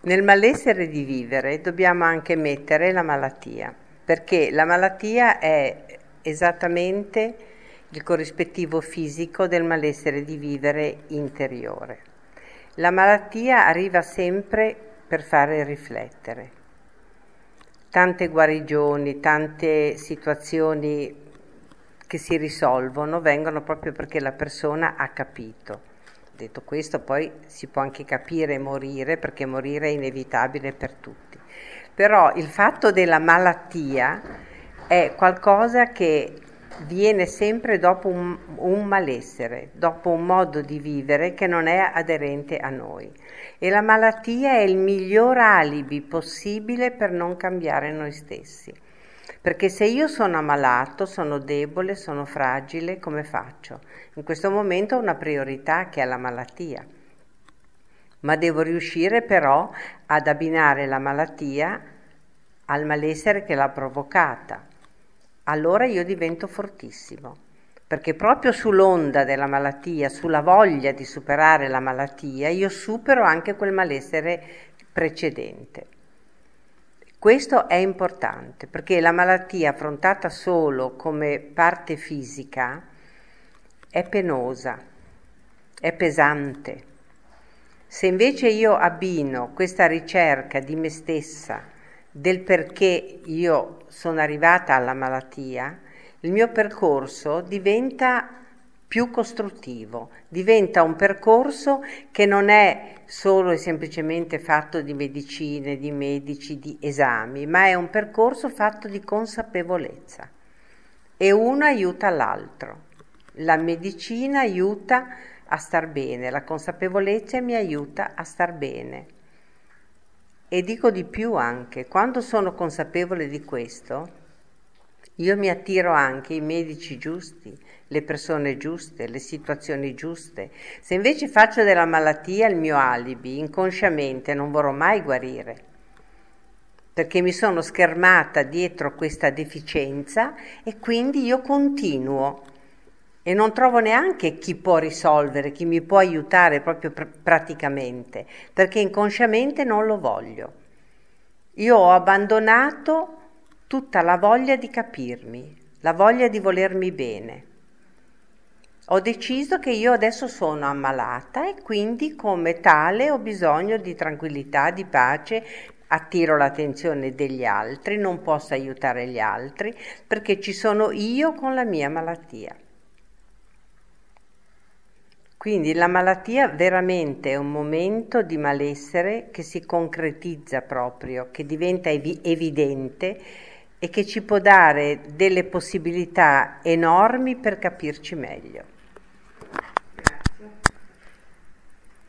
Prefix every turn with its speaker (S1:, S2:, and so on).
S1: Nel malessere di vivere dobbiamo anche mettere la malattia, perché la malattia è esattamente il corrispettivo fisico del malessere di vivere interiore. La malattia arriva sempre per fare riflettere. Tante guarigioni, tante situazioni che si risolvono vengono proprio perché la persona ha capito. Detto questo, poi si può anche capire e morire, perché morire è inevitabile per tutti. Però il fatto della malattia è qualcosa che viene sempre dopo un malessere, dopo un modo di vivere che non è aderente a noi. E la malattia è il miglior alibi possibile per non cambiare noi stessi. Perché se io sono ammalato, sono debole, sono fragile, come faccio? In questo momento ho una priorità che è la malattia, ma devo riuscire però ad abbinare la malattia al malessere che l'ha provocata. Allora io divento fortissimo, perché proprio sull'onda della malattia, sulla voglia di superare la malattia, io supero anche quel malessere precedente. Questo è importante, perché la malattia affrontata solo come parte fisica è penosa, è pesante. Se invece io abbino questa ricerca di me stessa, del perché io sono arrivata alla malattia, il mio percorso diventa più costruttivo, diventa un percorso che non è solo e semplicemente fatto di medicine, di medici, di esami, ma è un percorso fatto di consapevolezza e uno aiuta l'altro. La medicina aiuta a star bene, la consapevolezza mi aiuta a star bene. E dico di più anche, quando sono consapevole di questo, io mi attiro anche i medici giusti, le persone giuste, le situazioni giuste. Se invece faccio della malattia il mio alibi, inconsciamente non vorrò mai guarire, perché mi sono schermata dietro questa deficienza e quindi io continuo e non trovo neanche chi può risolvere, chi mi può aiutare proprio praticamente, perché inconsciamente non lo voglio. Io ho abbandonato tutta la voglia di capirmi, la voglia di volermi bene. Ho deciso che io adesso sono ammalata e quindi come tale ho bisogno di tranquillità, di pace, attiro l'attenzione degli altri, non posso aiutare gli altri perché ci sono io con la mia malattia. Quindi la malattia veramente è un momento di malessere che si concretizza proprio, che diventa evidente e che ci può dare delle possibilità enormi per capirci meglio.